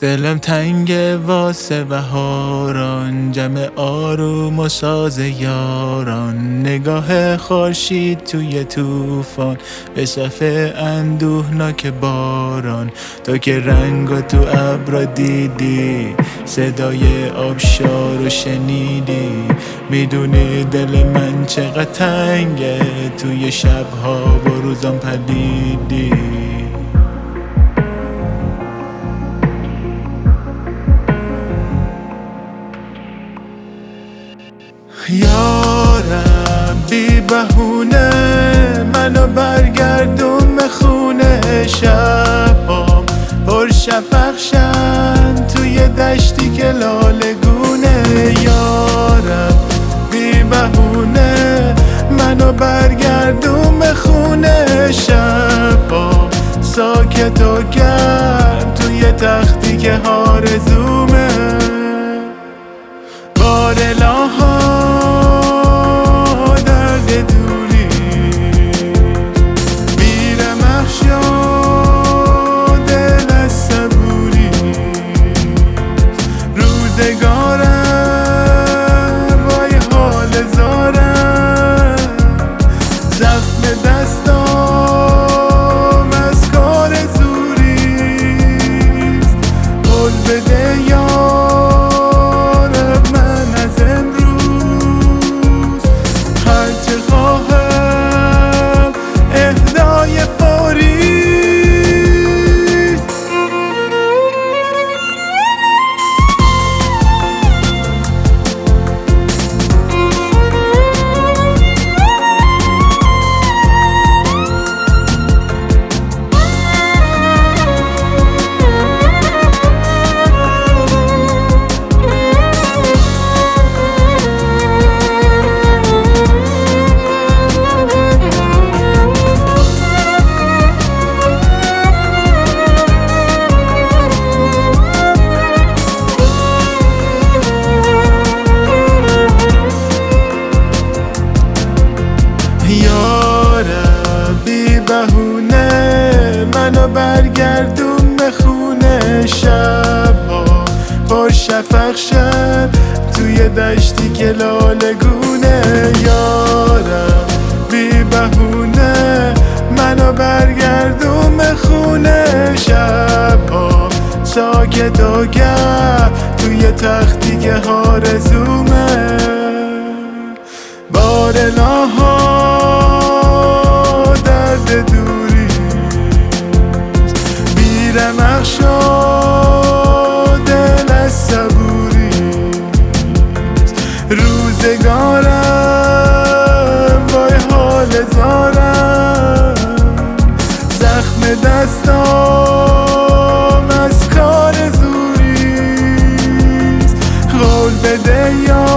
دلم تنگه واسه بهاران، جمع آروم و ساز یاران، نگاه خورشید توی طوفان به صفحه اندوهناک باران. تو که رنگو تو ابرا دیدی، صدای آبشار رو شنیدی، میدونی دل من چقدر تنگه، توی شبها با روزام پلیدی. یارم بی بهونه منو برگردون به خونه، شبام پر شفق شن توی دشتی که لالگونه. یارم بی بهونه منو برگردون به خونه، شبام ساکت و گرم توی تختی که آرزومه. بارلاها درد دوری بیرمق شد دل از صبوری، روزگارم وای حال زارم، زخم دستام از کار زوریست. قول بده منو برگردون به خونه، شبها پر شفق شد توی دشتی که لالگونه. یارم بی بهونه منو برگردون به خونه، شبها ساکت و گرم توی تختی که آرزومه. بارلاها درد دوری بیرمق شد دل از صبوری، روزگارم وای حال زارم، زخم دستام از کار زوریست. قول بده یا